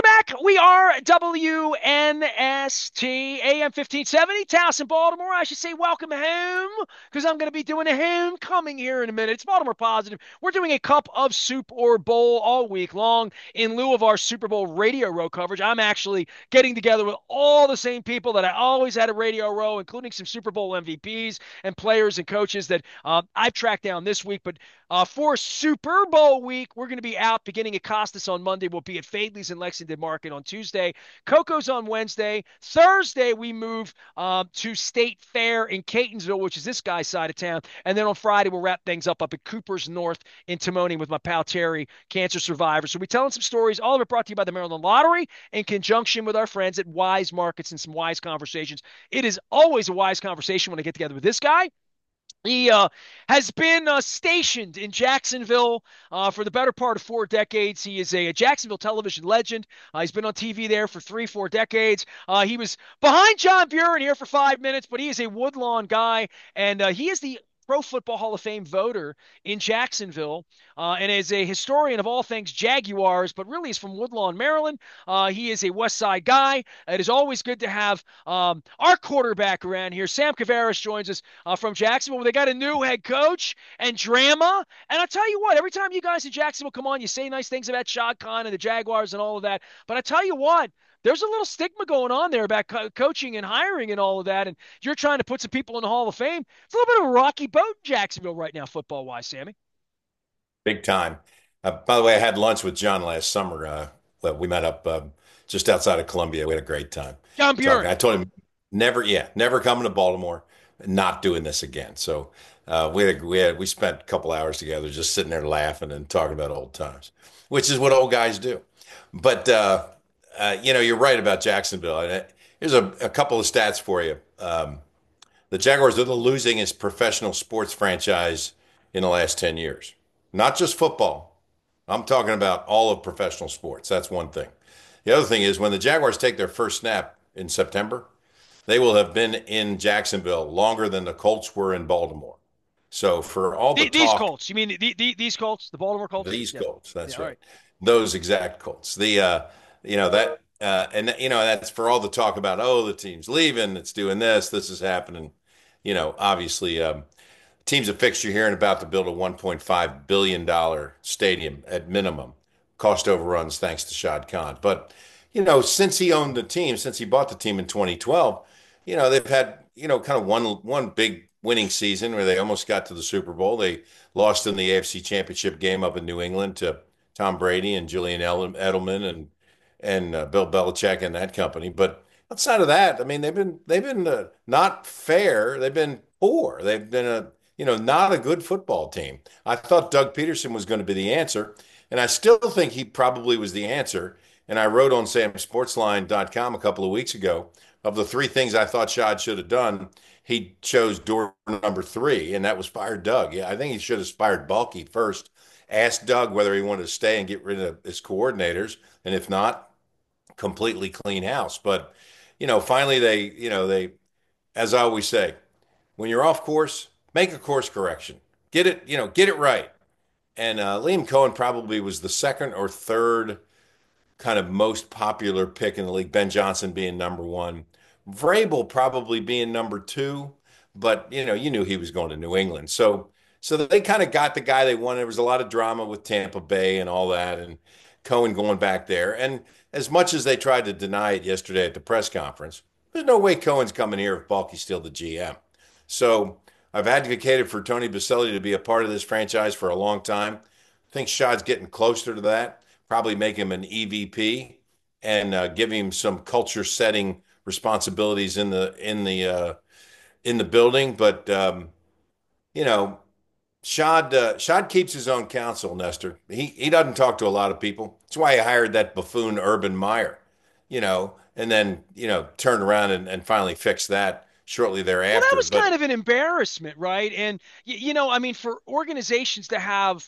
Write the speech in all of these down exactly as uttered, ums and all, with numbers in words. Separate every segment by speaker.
Speaker 1: back. We are W N S T A M fifteen seventy, Towson, Baltimore. I should say welcome home because I'm going to be doing a homecoming here in a minute. It's Baltimore Positive. We're doing a cup of soup or bowl all week long in lieu of our Super Bowl radio row coverage. I'm actually getting together with all the same people that I always had a radio row, including some Super Bowl M V Ps and players and coaches that uh, I've tracked down this week. But uh, for Super Bowl week, we're going to be out beginning at Costas on Monday. We'll be at Fadley's in Lexington Market on Tuesday. Coco's on Wednesday. Thursday, we move uh, to State Fair in Catonsville, which is this guy's side of town. And then on Friday, we'll wrap things up up at Cooper's North in Timonium with my pal Terry, cancer survivor. So we're telling some stories, all of it brought to you by the Maryland Lottery in conjunction with our friends at Wise Markets and some wise conversations. It is always a wise conversation when I get together with this guy. He uh, has been uh, stationed in Jacksonville uh, for the better part of four decades. He is a, a Jacksonville television legend. Uh, he's been on T V there for three, four decades. Uh, he was behind John Buren here for five minutes, but he is a Woodlawn guy, and uh, he is the Pro Football Hall of Fame voter in Jacksonville, uh, and is a historian of all things Jaguars, but really is from Woodlawn, Maryland. Uh, he is a West Side guy. It is always good to have um, our quarterback around here. Sam Kavaris joins us uh, from Jacksonville. They got a new head coach and drama. And I'll tell you what, every time you guys in Jacksonville come on, you say nice things about Shad Khan and the Jaguars and all of that. But I tell you what, there's a little stigma going on there about co- coaching and hiring and all of that. And you're trying to put some people in the Hall of Fame. It's a little bit of a rocky boat in Jacksonville right now, football wise, Sammy.
Speaker 2: Big time. Uh, by the way, I had lunch with John last summer. Uh, well, we met up uh, just outside of Columbia. We had a great time
Speaker 1: John
Speaker 2: talking.
Speaker 1: Buren.
Speaker 2: I told him never, yeah, never coming to Baltimore, not doing this again. So uh, we had, we had we spent a couple hours together, just sitting there laughing and talking about old times, which is what old guys do. But uh, uh, you know, you're right about Jacksonville. And uh, here's a, a couple of stats for you. Um, the Jaguars are the losingest professional sports franchise in the last ten years. Not just football. I'm talking about all of professional sports. That's one thing. The other thing is when the Jaguars take their first snap in September, they will have been in Jacksonville longer than the Colts were in Baltimore. So for all the
Speaker 1: The, these
Speaker 2: talk,
Speaker 1: Colts. You mean the, the, these Colts, the Baltimore Colts?
Speaker 2: these
Speaker 1: Yeah.
Speaker 2: Colts,
Speaker 1: Yeah.
Speaker 2: that's
Speaker 1: All
Speaker 2: right.
Speaker 1: right.
Speaker 2: Those exact Colts. The uh, you know that uh, and you know that's for all the talk about oh the team's leaving, it's doing this, this is happening. You know, obviously um, teams a fixture here and about to build a one point five billion dollars stadium at minimum. Cost overruns thanks to Shad Khan. But, you know, since he owned the team, since he bought the team in twenty twelve, you know, they've had, you know, kind of one one big winning season where they almost got to the Super Bowl. They lost in the A F C Championship game up in New England to Tom Brady and Julian Edelman and and uh, Bill Belichick and that company. But outside of that, I mean, they've been they've been uh, not fair. They've been poor. They've been a you know, not a good football team. I thought Doug Peterson was going to be the answer, and I still think he probably was the answer. And I wrote on sam sportsline dot com a couple of weeks ago of the three things I thought Shad should have done. He chose door number three, and that was fire Doug. Yeah, I think he should have fired Balky first, asked Doug whether he wanted to stay and get rid of his coordinators, and if not, completely clean house. But, you know, finally they, you know, they, as I always say, when you're off course, make a course correction. Get it, you know, get it right. And uh, Liam Cohen probably was the second or third kind of most popular pick in the league. Ben Johnson being number one, Vrabel probably being number two. But you know, you knew he was going to New England, so so they kind of got the guy they wanted. There was a lot of drama with Tampa Bay and all that, and Cohen going back there. And as much as they tried to deny it yesterday at the press conference, there's no way Cohen's coming here if Balky's still the G M. So I've advocated for Tony Baselli to be a part of this franchise for a long time. I think Shad's getting closer to that. Probably make him an E V P and uh, give him some culture setting responsibilities in the in the uh, in the building. But um, you know, Shad uh, Shad keeps his own counsel. Nestor. He he doesn't talk to a lot of people. That's why he hired that buffoon Urban Meyer. You know, and then you know turned around and, and finally fixed that shortly
Speaker 1: Well, that
Speaker 2: thereafter.
Speaker 1: was
Speaker 2: But
Speaker 1: kind of an embarrassment, right? And, y- you know, I mean, for organizations to have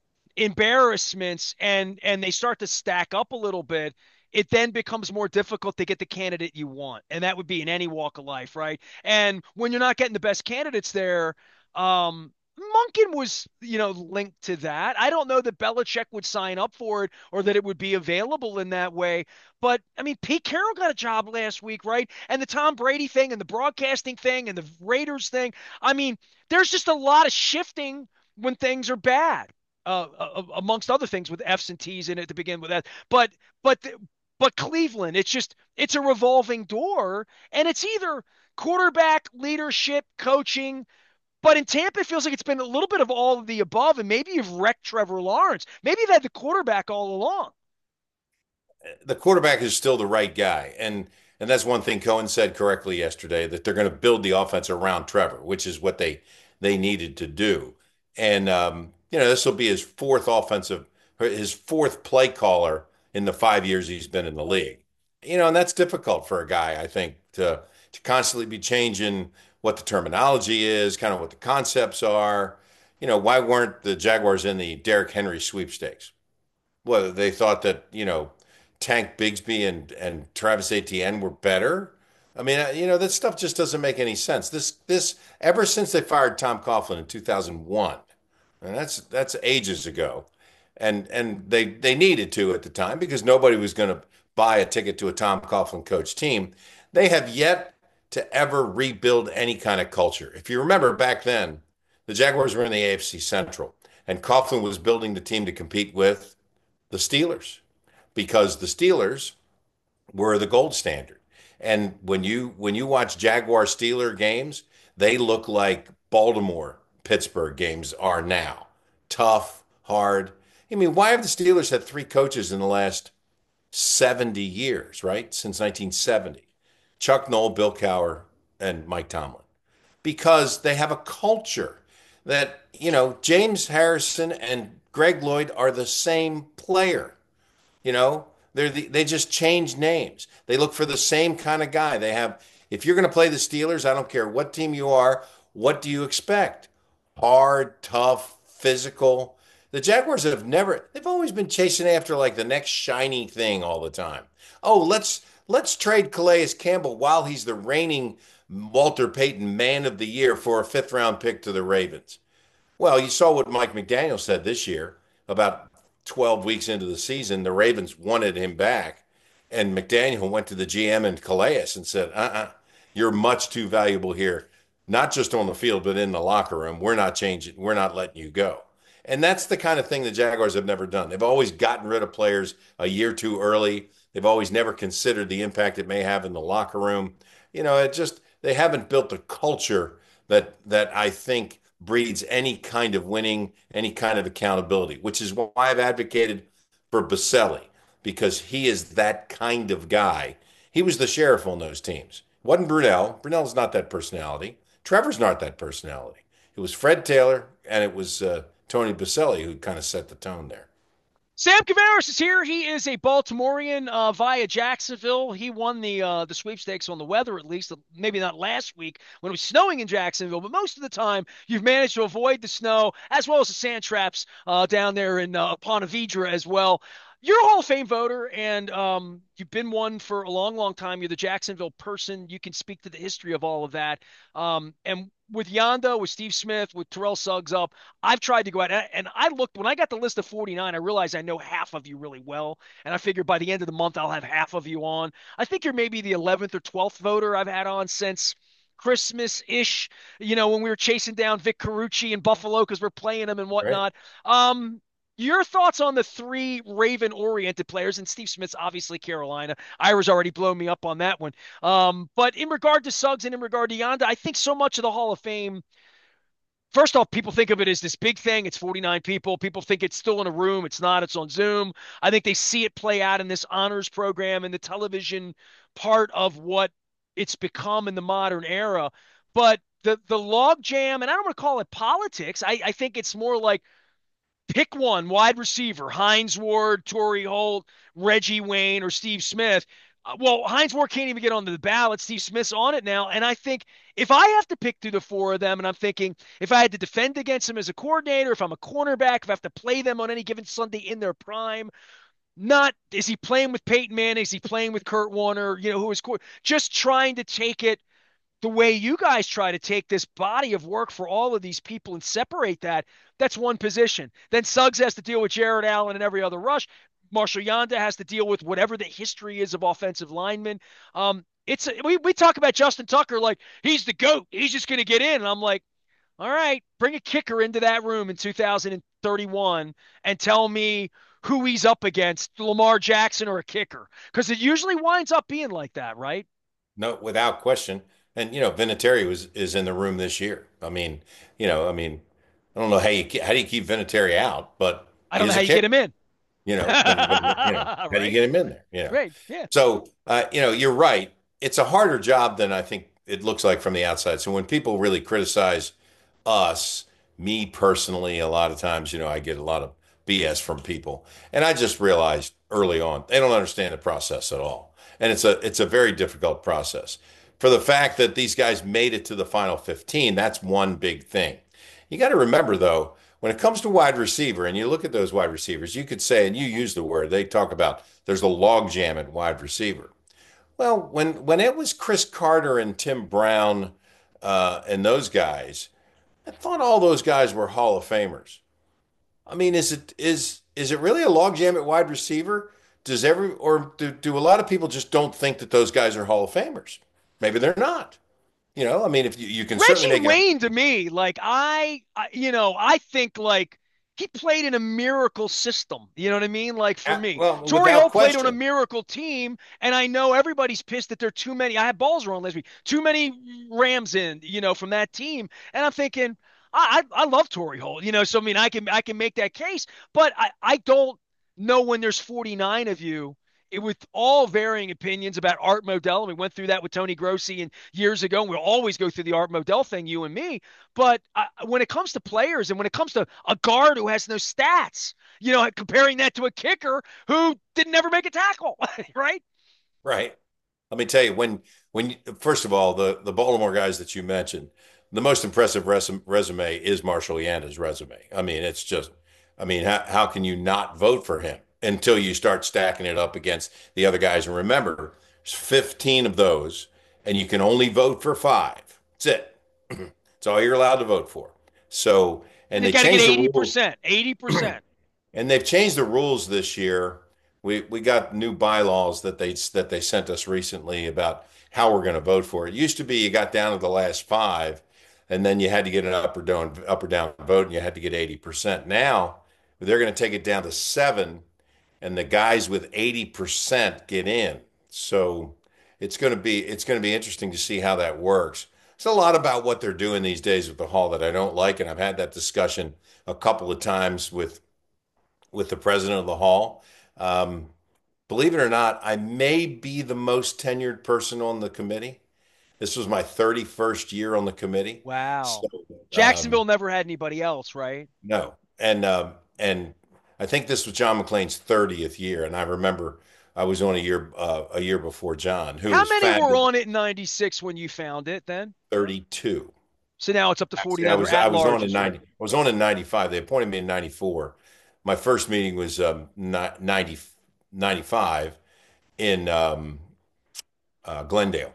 Speaker 1: embarrassments and and they start to stack up a little bit, it then becomes more difficult to get the candidate you want, and that would be in any walk of life, right? And when you're not getting the best candidates there, um Munkin was, you know, linked to that. I don't know that Belichick would sign up for it or that it would be available in that way. But I mean, Pete Carroll got a job last week, right? And the Tom Brady thing and the broadcasting thing and the Raiders thing. I mean, there's just a lot of shifting when things are bad, uh, uh, amongst other things with F's and T's in it to begin with that. But but but Cleveland, it's just it's a revolving door, and it's either quarterback leadership, coaching, but in Tampa, it feels like it's been a little bit of all of the above, and maybe you've wrecked Trevor Lawrence. Maybe you've had the quarterback all along.
Speaker 2: The quarterback is still the right guy. And and that's one thing Cohen said correctly yesterday, that they're going to build the offense around Trevor, which is what they they needed to do. And um, you know, this will be his fourth offensive, his fourth play caller in the five years he's been in the league. You know, and that's difficult for a guy, I think, to to constantly be changing what the terminology is, kind of what the concepts are. You know, why weren't the Jaguars in the Derrick Henry sweepstakes? Well, they thought that, you know, Tank Bigsby and and Travis Etienne were better. I mean, uh, you know, this stuff just doesn't make any sense. This this ever since they fired Tom Coughlin in two thousand one, and that's that's ages ago. And and they they needed to at the time because nobody was going to buy a ticket to a Tom Coughlin coach team. They have yet to ever rebuild any kind of culture. If you remember back then, the Jaguars were in the A F C Central, and Coughlin was building the team to compete with the Steelers because the Steelers were the gold standard. And when you when you watch Jaguar Steeler games, they look like Baltimore Pittsburgh games are now. Tough, hard. I mean, why have the Steelers had three coaches in the last seventy years, right? Since nineteen seventy. Chuck Noll, Bill Cowher, and Mike Tomlin. Because they have a culture that, you know, James Harrison and Greg Lloyd are the same player. You know, they're the, they just change names. They look for the same kind of guy. They have, if you're going to play the Steelers, I don't care what team you are, what do you expect? Hard, tough, physical. The Jaguars have never, they've always been chasing after like the next shiny thing all the time. Oh, let's let's trade Calais Campbell while he's the reigning Walter Payton Man of the Year for a fifth round pick to the Ravens. Well, you saw what Mike McDaniel said this year about twelve weeks into the season. The Ravens wanted him back. And McDaniel went to the G M and Calais and said, uh-uh, you're much too valuable here, not just on the field, but in the locker room. We're not changing. We're not letting you go. And that's the kind of thing the Jaguars have never done. They've always gotten rid of players a year too early. They've always never considered the impact it may have in the locker room. You know, it just, they haven't built a culture that that I think breeds any kind of winning, any kind of accountability, which is why I've advocated for Baselli, because he is that kind of guy. He was the sheriff on those teams. It wasn't Brunell. Brunell's not that personality. Trevor's not that personality. It was Fred Taylor and it was uh, Tony Baselli who kind of set the tone there.
Speaker 1: Sam Kavaris is here. He is a Baltimorean uh, via Jacksonville. He won the uh, the sweepstakes on the weather, at least maybe not last week when it was snowing in Jacksonville, but most of the time you've managed to avoid the snow as well as the sand traps uh, down there in uh, Ponte Vedra as well. You're a Hall of Fame voter, and um, you've been one for a long, long time. You're the Jacksonville person. You can speak to the history of all of that. Um, and with Yanda, with Steve Smith, with Terrell Suggs up, I've tried to go out, and I looked, when I got the list of forty-nine, I realized I know half of you really well. And I figured by the end of the month, I'll have half of you on. I think you're maybe the eleventh or twelfth voter I've had on since Christmas-ish, you know, when we were chasing down Vic Carucci in Buffalo because we're playing him and
Speaker 2: Right.
Speaker 1: whatnot. Um, your thoughts on the three Raven-oriented players, and Steve Smith's obviously Carolina. Ira's already blown me up on that one. Um, but in regard to Suggs and in regard to Yanda, I think so much of the Hall of Fame, first off, people think of it as this big thing. It's forty-nine people. People think it's still in a room. It's not. It's on Zoom. I think they see it play out in this honors program and the television part of what it's become in the modern era. But the the log jam, and I don't want to call it politics. I, I think it's more like pick one wide receiver, Hines Ward, Torrey Holt, Reggie Wayne, or Steve Smith. Uh, well, Hines Ward can't even get onto the ballot. Steve Smith's on it now. And I think if I have to pick through the four of them, and I'm thinking if I had to defend against them as a coordinator, if I'm a cornerback, if I have to play them on any given Sunday in their prime, not is he playing with Peyton Manning? Is he playing with Kurt Warner? You know, who is just trying to take it the way you guys try to take this body of work for all of these people and separate that, that's one position. Then Suggs has to deal with Jared Allen and every other rush. Marshall Yanda has to deal with whatever the history is of offensive linemen. Um, it's we we talk about Justin Tucker like he's the GOAT. He's just going to get in. And I'm like, all right, bring a kicker into that room in two thousand thirty-one and tell me who he's up against, Lamar Jackson or a kicker. Because it usually winds up being like that, right?
Speaker 2: No, without question. And you know, Vinatieri was is in the room this year. I mean, you know, I mean, I don't know how you how do you keep Vinatieri out, but
Speaker 1: I don't know
Speaker 2: he's
Speaker 1: how
Speaker 2: a
Speaker 1: you get
Speaker 2: kicker.
Speaker 1: him in.
Speaker 2: You know, when when you know, how do you
Speaker 1: Right?
Speaker 2: get him in there? You know,
Speaker 1: Right. Yeah.
Speaker 2: so uh, you know, you're right. It's a harder job than I think it looks like from the outside. So when people really criticize us, me personally, a lot of times, you know, I get a lot of B S from people, and I just realized early on they don't understand the process at all, and it's a it's a very difficult process. For the fact that these guys made it to the final fifteen, that's one big thing. You got to remember though, when it comes to wide receiver, and you look at those wide receivers, you could say, and you use the word, they talk about there's a logjam at wide receiver. Well, when when it was Chris Carter and Tim Brown uh, and those guys, I thought all those guys were Hall of Famers. I mean, is it is is it really a logjam at wide receiver? Does every or do, do a lot of people just don't think that those guys are Hall of Famers? Maybe they're not. You know, I mean, if you, you can certainly
Speaker 1: Reggie
Speaker 2: make an
Speaker 1: Wayne to me, like I, I, you know, I think like he played in a miracle system. You know what I mean? Like for me,
Speaker 2: well,
Speaker 1: Torrey
Speaker 2: without
Speaker 1: Holt played on a
Speaker 2: question.
Speaker 1: miracle team, and I know everybody's pissed that there are too many. I had balls wrong last week. Too many Rams in, you know, from that team, and I'm thinking, I, I, I love Torrey Holt. You know, so I mean, I can, I can make that case, but I, I don't know when there's forty-nine of you. It, with all varying opinions about Art Modell, and we went through that with Tony Grossi and years ago, and we'll always go through the Art Modell thing, you and me. But uh, when it comes to players and when it comes to a guard who has no stats, you know, comparing that to a kicker who didn't ever make a tackle, right?
Speaker 2: Right. Let me tell you, when when first of all, the the Baltimore guys that you mentioned, the most impressive resume, resume is Marshall Yanda's resume. I mean, it's just, I mean, how how can you not vote for him until you start stacking it up against the other guys? And remember, there's fifteen of those, and you can only vote for five. That's it. It's all you're allowed to vote for. So, and
Speaker 1: You
Speaker 2: they
Speaker 1: got to get
Speaker 2: changed the rules.
Speaker 1: eighty percent, eighty percent.
Speaker 2: And they've changed the rules this year. We we got new bylaws that they that they sent us recently about how we're going to vote for it. It used to be you got down to the last five, and then you had to get an up or down up or down vote, and you had to get eighty percent. Now they're going to take it down to seven, and the guys with eighty percent get in. So it's going to be it's going to be interesting to see how that works. It's a lot about what they're doing these days with the hall that I don't like, and I've had that discussion a couple of times with with the president of the hall. Um, believe it or not, I may be the most tenured person on the committee. This was my thirty-first year on the committee. So,
Speaker 1: Wow.
Speaker 2: um,
Speaker 1: Jacksonville never had anybody else, right?
Speaker 2: no. And um, and I think this was John McClain's thirtieth year. And I remember I was on a year uh, a year before John, who
Speaker 1: How
Speaker 2: was
Speaker 1: many were
Speaker 2: fabulous,
Speaker 1: on it in ninety-six when you found it then?
Speaker 2: thirty-two.
Speaker 1: So now it's up to
Speaker 2: Actually, I
Speaker 1: forty-nine or
Speaker 2: was I
Speaker 1: at
Speaker 2: was on in
Speaker 1: larges,
Speaker 2: ninety.
Speaker 1: right?
Speaker 2: I was on in ninety-five. They appointed me in ninety-four. My first meeting was um, ninety, ninety-five in um, uh, Glendale.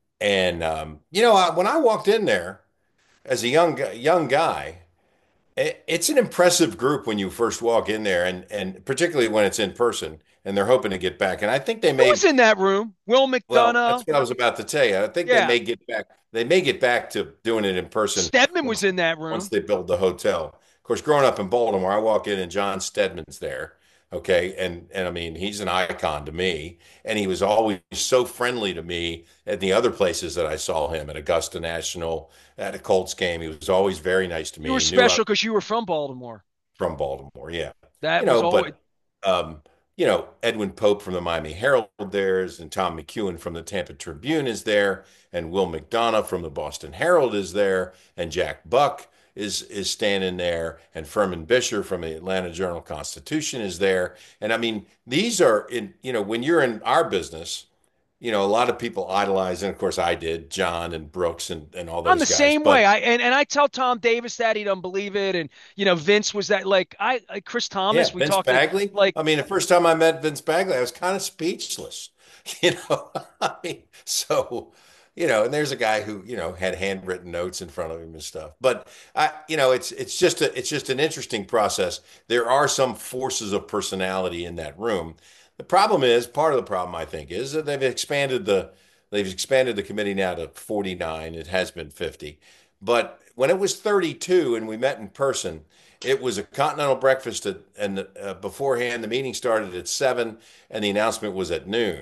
Speaker 2: And um, you know, I, when I walked in there as a young young guy, it, it's an impressive group when you first walk in there, and and particularly when it's in person, and they're hoping to get back. And I think they
Speaker 1: Who was
Speaker 2: may.
Speaker 1: in that room? Will
Speaker 2: Well, that's
Speaker 1: McDonough.
Speaker 2: what I was about to tell you. I think they
Speaker 1: Yeah.
Speaker 2: may get back. They may get back to doing it in person
Speaker 1: Stedman was
Speaker 2: once
Speaker 1: in that
Speaker 2: once
Speaker 1: room.
Speaker 2: they build the hotel. Of course, growing up in Baltimore, I walk in and John Stedman's there. Okay, and and I mean he's an icon to me, and he was always so friendly to me at the other places that I saw him at Augusta National, at a Colts game. He was always very nice to
Speaker 1: You
Speaker 2: me.
Speaker 1: were
Speaker 2: He knew I
Speaker 1: special because you were from Baltimore.
Speaker 2: from Baltimore. Yeah. You
Speaker 1: That was
Speaker 2: know,
Speaker 1: always.
Speaker 2: but um, you know, Edwin Pope from the Miami Herald there's and Tom McEwen from the Tampa Tribune is there, and Will McDonough from the Boston Herald is there, and Jack Buck is is standing there, and Furman Bisher from the Atlanta Journal Constitution is there. And I mean, these are in, you know, when you're in our business, you know, a lot of people idolize, and of course I did, John and Brooks and, and all
Speaker 1: I'm the
Speaker 2: those guys.
Speaker 1: same way.
Speaker 2: But
Speaker 1: I and, and I tell Tom Davis that he don't believe it, and you know Vince was that like I, I Chris
Speaker 2: yeah,
Speaker 1: Thomas. We
Speaker 2: Vince
Speaker 1: talked to
Speaker 2: Bagley.
Speaker 1: like
Speaker 2: I mean, the first time I met Vince Bagley, I was kind of speechless. You know, I mean, so, you know, and there's a guy who, you know, had handwritten notes in front of him and stuff. But I, you know, it's it's just a it's just an interesting process. There are some forces of personality in that room. The problem is, part of the problem I think is that they've expanded the they've expanded the committee now to forty-nine. It has been fifty. But when it was thirty-two and we met in person, it was a continental breakfast at, and uh, beforehand the meeting started at seven and the announcement was at noon.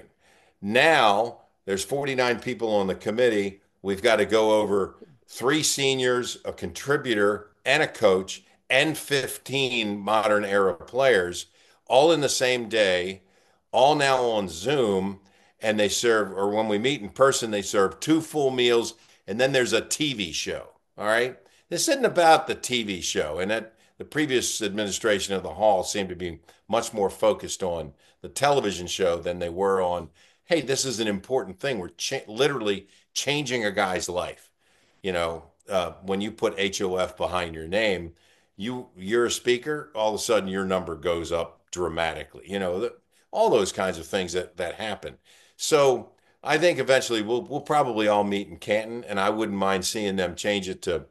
Speaker 2: Now there's forty-nine people on the committee. We've got to go over three seniors, a contributor, and a coach, and fifteen modern era players, all in the same day, all now on Zoom. And they serve, or when we meet in person, they serve two full meals, and then there's a T V show. All right. This isn't about the T V show. And that the previous administration of the hall seemed to be much more focused on the television show than they were on, hey, this is an important thing. We're cha literally changing a guy's life. You know, uh, when you put H O F behind your name, you you're a speaker, all of a sudden your number goes up dramatically. You know, the, all those kinds of things that that happen. So I think eventually we'll we'll probably all meet in Canton, and I wouldn't mind seeing them change it to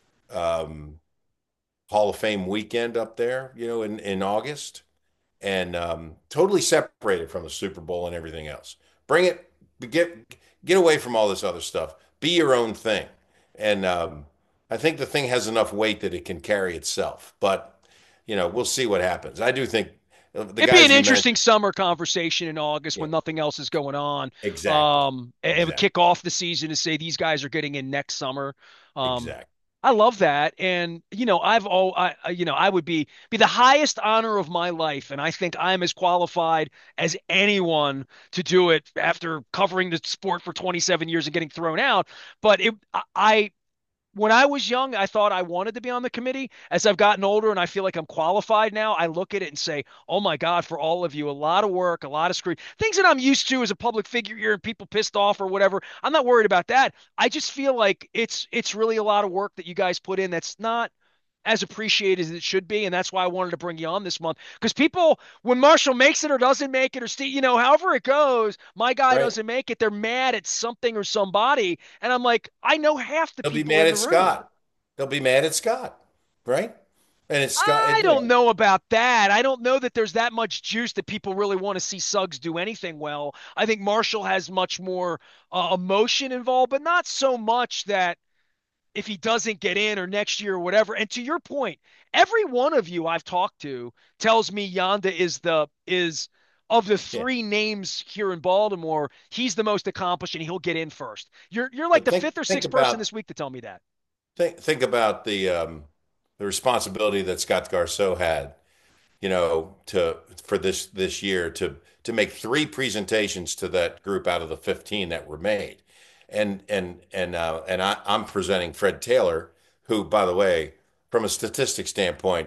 Speaker 2: um, Hall of Fame weekend up there, you know, in in August, and um, totally separated from the Super Bowl and everything else. Bring it, get get away from all this other stuff. Be your own thing, and um, I think the thing has enough weight that it can carry itself. But you know, we'll see what happens. I do think uh, the
Speaker 1: It'd be an
Speaker 2: guys you mentioned,
Speaker 1: interesting summer conversation in August
Speaker 2: yeah,
Speaker 1: when nothing else is going on.
Speaker 2: exactly,
Speaker 1: Um, it it would
Speaker 2: exactly,
Speaker 1: kick off the season to say these guys are getting in next summer. Um,
Speaker 2: exactly.
Speaker 1: I love that, and you know, I've all I I- you know, I would be be the highest honor of my life, and I think I'm as qualified as anyone to do it after covering the sport for twenty-seven years and getting thrown out. But it, I when I was young, I thought I wanted to be on the committee. As I've gotten older and I feel like I'm qualified now, I look at it and say, oh my God, for all of you, a lot of work, a lot of screen, things that I'm used to as a public figure here and people pissed off or whatever. I'm not worried about that. I just feel like it's it's really a lot of work that you guys put in that's not as appreciated as it should be. And that's why I wanted to bring you on this month. Because people, when Marshall makes it or doesn't make it, or Steve, you know, however it goes, my guy
Speaker 2: Right?
Speaker 1: doesn't make it, they're mad at something or somebody. And I'm like, I know half the
Speaker 2: They'll be
Speaker 1: people
Speaker 2: mad
Speaker 1: in the
Speaker 2: at
Speaker 1: room.
Speaker 2: Scott. They'll be mad at Scott, right? And it's Scott,
Speaker 1: I
Speaker 2: and, you
Speaker 1: don't
Speaker 2: know,
Speaker 1: know about that. I don't know that there's that much juice that people really want to see Suggs do anything well. I think Marshall has much more uh, emotion involved, but not so much that if he doesn't get in or next year or whatever. And to your point, every one of you I've talked to tells me Yanda is the is of the
Speaker 2: yeah.
Speaker 1: three names here in Baltimore, he's the most accomplished and he'll get in first. You're you're like
Speaker 2: But
Speaker 1: the
Speaker 2: think
Speaker 1: fifth or
Speaker 2: think
Speaker 1: sixth person
Speaker 2: about
Speaker 1: this week to tell me that.
Speaker 2: think think about the um, the responsibility that Scott Garceau had, you know, to for this this year to to make three presentations to that group out of the fifteen that were made. And and and uh, and I, I'm presenting Fred Taylor, who, by the way, from a statistic standpoint,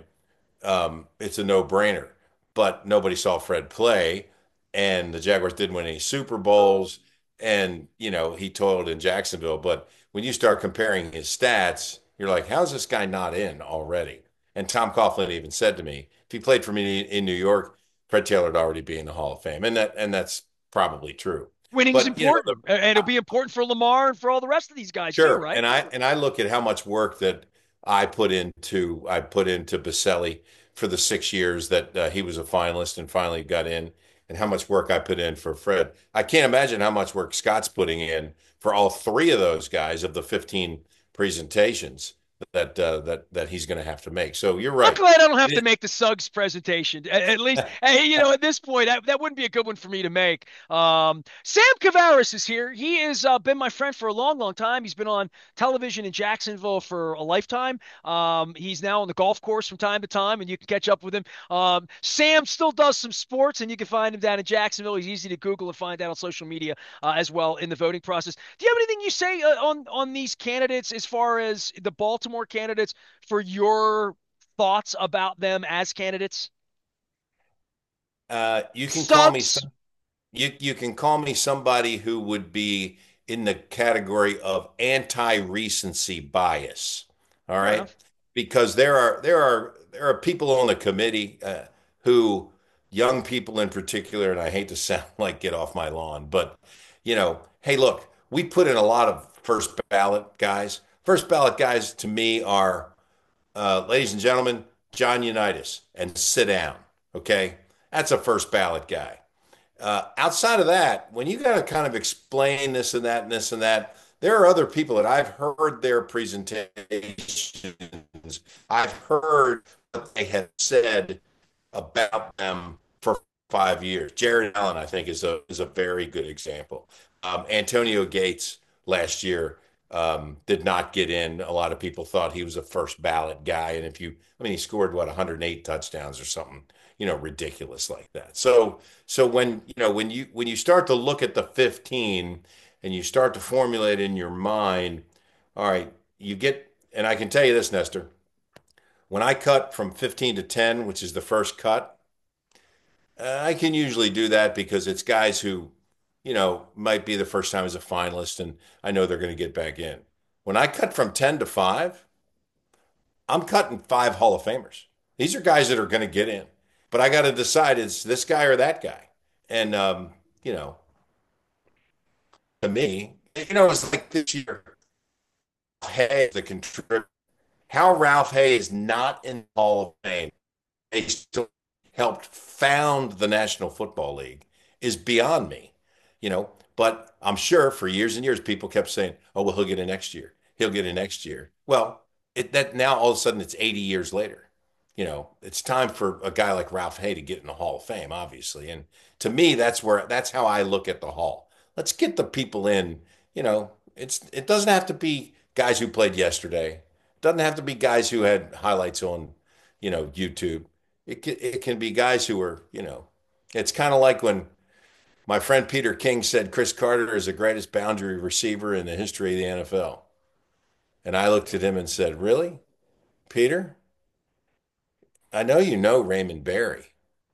Speaker 2: um, it's a no-brainer. But nobody saw Fred play, and the Jaguars didn't win any Super Bowls, and you know he toiled in Jacksonville. But when you start comparing his stats, you're like, how's this guy not in already? And Tom Coughlin even said to me, if he played for me in New York, Fred Taylor would already be in the Hall of Fame, and that and that's probably true.
Speaker 1: Winning's
Speaker 2: But you know, the,
Speaker 1: important, and it'll be important for Lamar and for all the rest of these guys too,
Speaker 2: sure.
Speaker 1: right?
Speaker 2: And I and I look at how much work that I put into I put into Baselli for the six years that uh, he was a finalist and finally got in, and how much work I put in for Fred. I can't imagine how much work Scott's putting in for all three of those guys of the fifteen presentations that uh, that that he's going to have to make. So you're
Speaker 1: I'm
Speaker 2: right.
Speaker 1: glad I don't have to
Speaker 2: It-
Speaker 1: make the Suggs presentation. At, at least, hey, you know, at this point, that, that wouldn't be a good one for me to make. Um, Sam Kavaris is here. He has uh, been my friend for a long, long time. He's been on television in Jacksonville for a lifetime. Um, he's now on the golf course from time to time, and you can catch up with him. Um, Sam still does some sports, and you can find him down in Jacksonville. He's easy to Google and find out on social media uh, as well in the voting process. Do you have anything you say uh, on on these candidates as far as the Baltimore candidates for your thoughts about them as candidates?
Speaker 2: uh, you can call me
Speaker 1: Suggs,
Speaker 2: some, you you can call me somebody who would be in the category of anti-recency bias. All
Speaker 1: fair
Speaker 2: right,
Speaker 1: enough.
Speaker 2: because there are there are there are people on the committee uh, who, young people in particular, and I hate to sound like get off my lawn, but you know, hey, look, we put in a lot of first ballot guys. First ballot guys to me are, uh, ladies and gentlemen, John Unitas, and sit down. Okay, that's a first ballot guy. Uh, outside of that, when you got to kind of explain this and that and this and that, there are other people that I've heard their presentations. I've heard what they have said about them for five years. Jared Allen, I think, is a is a very good example. Um, Antonio Gates last year um, did not get in. A lot of people thought he was a first ballot guy, and if you, I mean, he scored what one hundred eight touchdowns or something, you know, ridiculous like that. So, so when you know when you when you start to look at the fifteen and you start to formulate in your mind, all right, you get, and I can tell you this, Nestor, when I cut from fifteen to ten, which is the first cut, uh, I can usually do that because it's guys who, you know, might be the first time as a finalist, and I know they're going to get back in. When I cut from ten to five, I'm cutting five Hall of Famers. These are guys that are going to get in, but I got to decide is this guy or that guy. And um, you know, to me, you know, it's like this year. Hey, the contributor, how Ralph Hay is not in the Hall of Fame. He still helped found the National Football League is beyond me, you know. But I'm sure for years and years, people kept saying, "Oh, well, he'll get it next year. He'll get it next year." Well, it that now all of a sudden it's eighty years later. You know, it's time for a guy like Ralph Hay to get in the Hall of Fame, obviously. And to me, that's where that's how I look at the Hall. Let's get the people in. You know, it's it doesn't have to be guys who played yesterday. It doesn't have to be guys who had highlights on, you know, YouTube. It can, it can be guys who are, you know, it's kind of like when my friend Peter King said Chris Carter is the greatest boundary receiver in the history of the N F L. And I looked at him and said, "Really, Peter? I know you know Raymond Berry."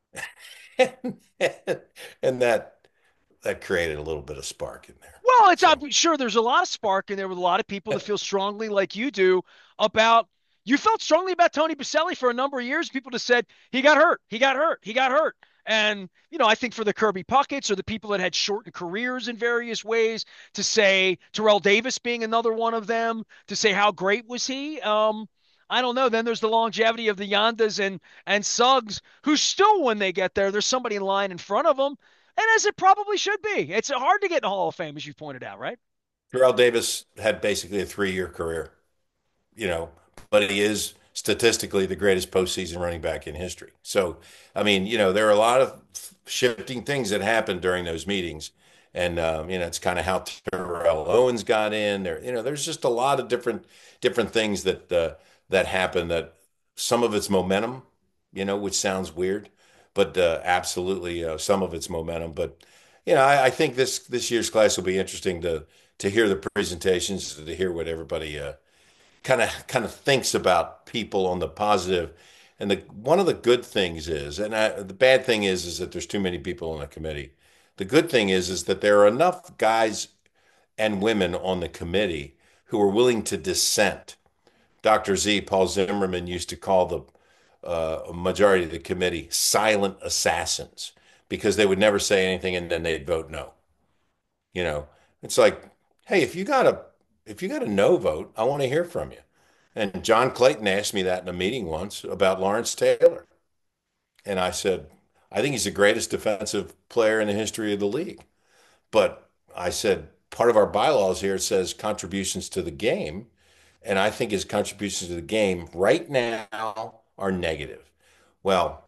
Speaker 2: And that that created a little bit of spark in there.
Speaker 1: Well, it's
Speaker 2: So
Speaker 1: I'm sure there's a lot of spark in there with a lot of people that feel strongly like you do about you felt strongly about Tony Baselli for a number of years. People just said he got hurt, he got hurt, he got hurt. And, you know, I think for the Kirby Pucketts or the people that had shortened careers in various ways, to say Terrell Davis being another one of them, to say how great was he? Um, I don't know. Then there's the longevity of the Yandas and and Suggs, who still, when they get there, there's somebody in line in front of them, and as it probably should be. It's hard to get in the Hall of Fame, as you pointed out, right?
Speaker 2: Terrell Davis had basically a three-year career, you know, but he is statistically the greatest postseason running back in history. So, I mean, you know, there are a lot of shifting things that happened during those meetings. And, um, you know, it's kind of how Terrell Owens got in there. You know, there's just a lot of different, different things that, uh, that happen that some of it's momentum, you know, which sounds weird, but, uh, absolutely, uh, some of it's momentum. But, you know, I, I think this, this year's class will be interesting to, to hear the presentations, to hear what everybody, uh, kind of kind of thinks about people on the positive. And the one of the good things is, and I, the bad thing is, is that there's too many people on the committee. The good thing is, is that there are enough guys and women on the committee who are willing to dissent. doctor Z, Paul Zimmerman, used to call the uh, majority of the committee silent assassins because they would never say anything and then they'd vote no. You know, it's like, hey, if you got a if you got a no vote, I want to hear from you. And John Clayton asked me that in a meeting once about Lawrence Taylor. And I said, I think he's the greatest defensive player in the history of the league. But I said, part of our bylaws here says contributions to the game. And I think his contributions to the game right now are negative. Well,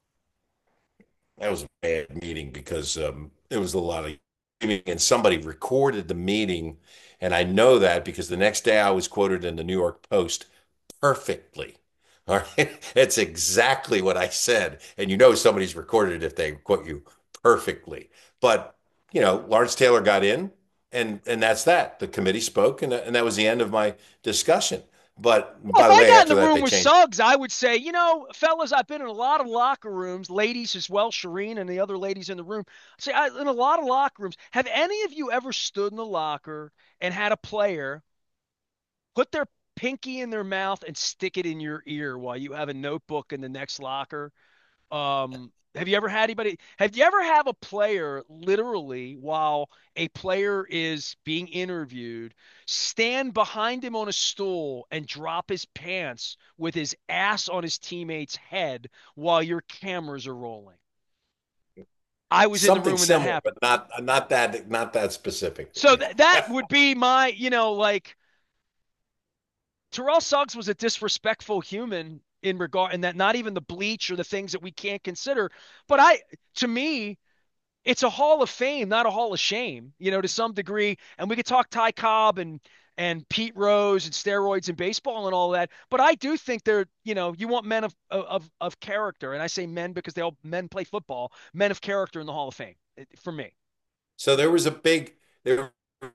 Speaker 2: that was a bad meeting because um, it was a lot of, and somebody recorded the meeting. And I know that because the next day I was quoted in the New York Post perfectly. All right. It's exactly what I said. And you know somebody's recorded it if they quote you perfectly. But, you know, Lawrence Taylor got in and and that's that. The committee spoke and, and that was the end of my discussion. But
Speaker 1: Well, if
Speaker 2: by the
Speaker 1: I
Speaker 2: way,
Speaker 1: got in
Speaker 2: after
Speaker 1: the
Speaker 2: that,
Speaker 1: room
Speaker 2: they
Speaker 1: with
Speaker 2: changed.
Speaker 1: Suggs, I would say, you know, fellas, I've been in a lot of locker rooms, ladies as well, Shireen and the other ladies in the room. Say, I, in a lot of locker rooms, have any of you ever stood in the locker and had a player put their pinky in their mouth and stick it in your ear while you have a notebook in the next locker? Um, Have you ever had anybody, have you ever have a player literally while a player is being interviewed stand behind him on a stool and drop his pants with his ass on his teammate's head while your cameras are rolling? I was in the
Speaker 2: Something
Speaker 1: room when that
Speaker 2: similar,
Speaker 1: happened.
Speaker 2: but not not that not that specific.
Speaker 1: So th- that would be my, you know, like Terrell Suggs was a disrespectful human in regard, and that not even the bleach or the things that we can't consider. But I, to me, it's a Hall of Fame, not a Hall of Shame, you know, to some degree. And we could talk Ty Cobb and and Pete Rose and steroids and baseball and all that. But I do think they're, you know, you want men of of of character, and I say men because they all men play football, men of character in the Hall of Fame for me.
Speaker 2: So there was a big there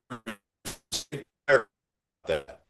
Speaker 2: that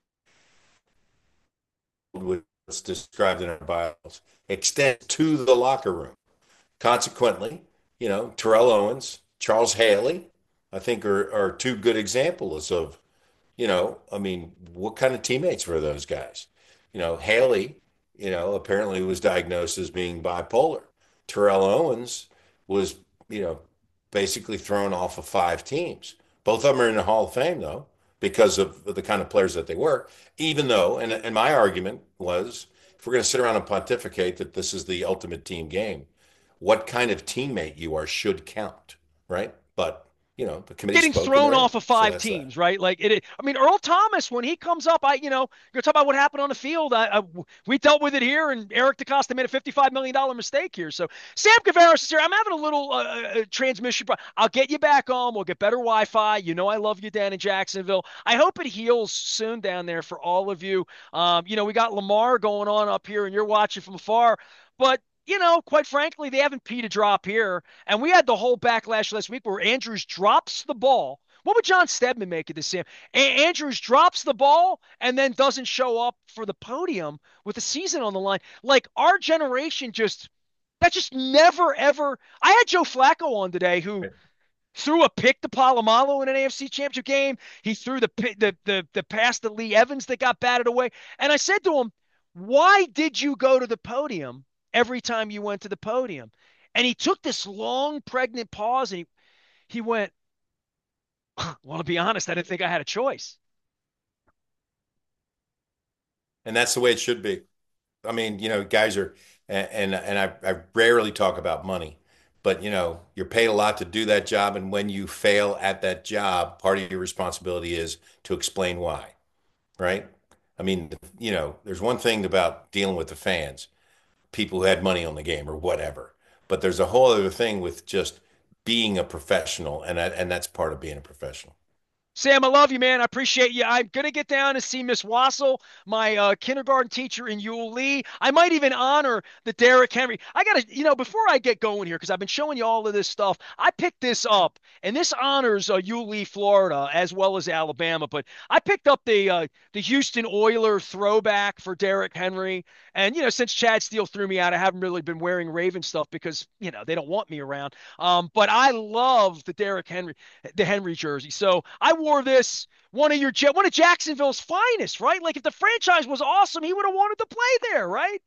Speaker 2: was described in our bios extends to the locker room. Consequently, you know, Terrell Owens, Charles Haley, I think are are two good examples of, you know, I mean, what kind of teammates were those guys? You know, Haley, you know, apparently was diagnosed as being bipolar. Terrell Owens was, you know, basically thrown off of five teams. Both of them are in the Hall of Fame, though, because of the kind of players that they were. Even though, and, and my argument was, if we're going to sit around and pontificate that this is the ultimate team game, what kind of teammate you are should count, right? But you know, the committee
Speaker 1: Getting
Speaker 2: spoke and
Speaker 1: thrown
Speaker 2: they're in.
Speaker 1: off of
Speaker 2: So
Speaker 1: five
Speaker 2: that's that.
Speaker 1: teams, right? Like it. I mean, Earl Thomas when he comes up, I you know, you're talking about what happened on the field. I, I we dealt with it here, and Eric DeCosta made a fifty-five million dollar mistake here. So Sam Kavaris is here. I'm having a little uh, uh, transmission problem. I'll get you back on. We'll get better Wi-Fi. You know, I love you down in Jacksonville. I hope it heals soon down there for all of you. Um, you know, we got Lamar going on up here, and you're watching from afar, but you know, quite frankly, they haven't peed a drop here. And we had the whole backlash last week where Andrews drops the ball. What would John Stedman make of this, Sam? A- Andrews drops the ball and then doesn't show up for the podium with the season on the line. Like our generation just that just never ever. I had Joe Flacco on today who threw a pick to Palomalo in an A F C Championship game. He threw the the the the pass to Lee Evans that got batted away. And I said to him, "Why did you go to the podium every time you went to the podium?" And he took this long, pregnant pause and he he went, "Well, to be honest, I didn't think I had a choice."
Speaker 2: And that's the way it should be. I mean, you know, guys are, and and I, I rarely talk about money, but you know, you're paid a lot to do that job, and when you fail at that job, part of your responsibility is to explain why, right? I mean, you know, there's one thing about dealing with the fans, people who had money on the game or whatever, but there's a whole other thing with just being a professional, and that, and that's part of being a professional.
Speaker 1: Sam, I love you, man. I appreciate you. I'm going to get down and see Miss Wassel, my uh, kindergarten teacher in Yulee. I might even honor the Derrick Henry. I got to, you know, before I get going here, because I've been showing you all of this stuff, I picked this up, and this honors uh, Yulee, Florida, as well as Alabama. But I picked up the uh, the Houston Oiler throwback for Derrick Henry. And, you know, since Chad Steele threw me out, I haven't really been wearing Raven stuff because, you know, they don't want me around. Um, but I love the Derrick Henry the Henry jersey. So I wore this one of your one of Jacksonville's finest, right? Like if the franchise was awesome, he would have wanted to play there, right?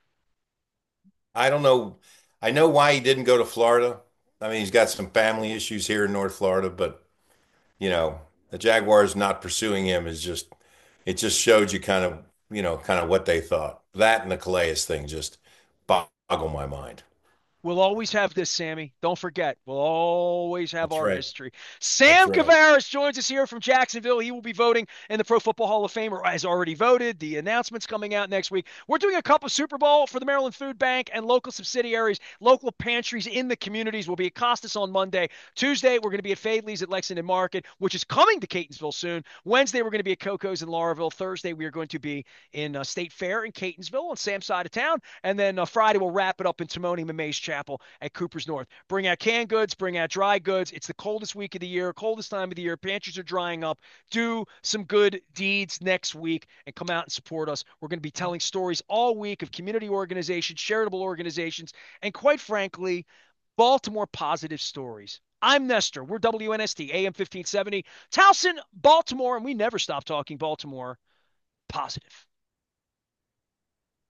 Speaker 2: I don't know. I know why he didn't go to Florida. I mean, he's got some family issues here in North Florida, but you know, the Jaguars not pursuing him is just it just showed you kind of, you know, kind of what they thought. That and the Calais thing just boggle my mind.
Speaker 1: We'll always have this, Sammy. Don't forget, we'll always have
Speaker 2: That's
Speaker 1: our
Speaker 2: right.
Speaker 1: history.
Speaker 2: That's
Speaker 1: Sam
Speaker 2: right.
Speaker 1: Kavaris joins us here from Jacksonville. He will be voting in the Pro Football Hall of Fame, or has already voted. The announcement's coming out next week. We're doing a cup of Super Bowl for the Maryland Food Bank and local subsidiaries, local pantries in the communities. We'll be at Costas on Monday. Tuesday, we're going to be at Fadley's at Lexington Market, which is coming to Catonsville soon. Wednesday, we're going to be at Coco's in Lauraville. Thursday, we are going to be in uh, State Fair in Catonsville on Sam's side of town. And then uh, Friday, we'll wrap it up in Timonium and Mays Chapel at Cooper North. Bring out canned goods, bring out dry goods. It's the coldest week of the year, coldest time of the year. Pantries are drying up. Do some good deeds next week and come out and support us. We're going to be telling stories all week of community organizations, charitable organizations, and quite frankly, Baltimore positive stories. I'm Nestor. We're W N S T, A M fifteen seventy, Towson, Baltimore, and we never stop talking Baltimore positive.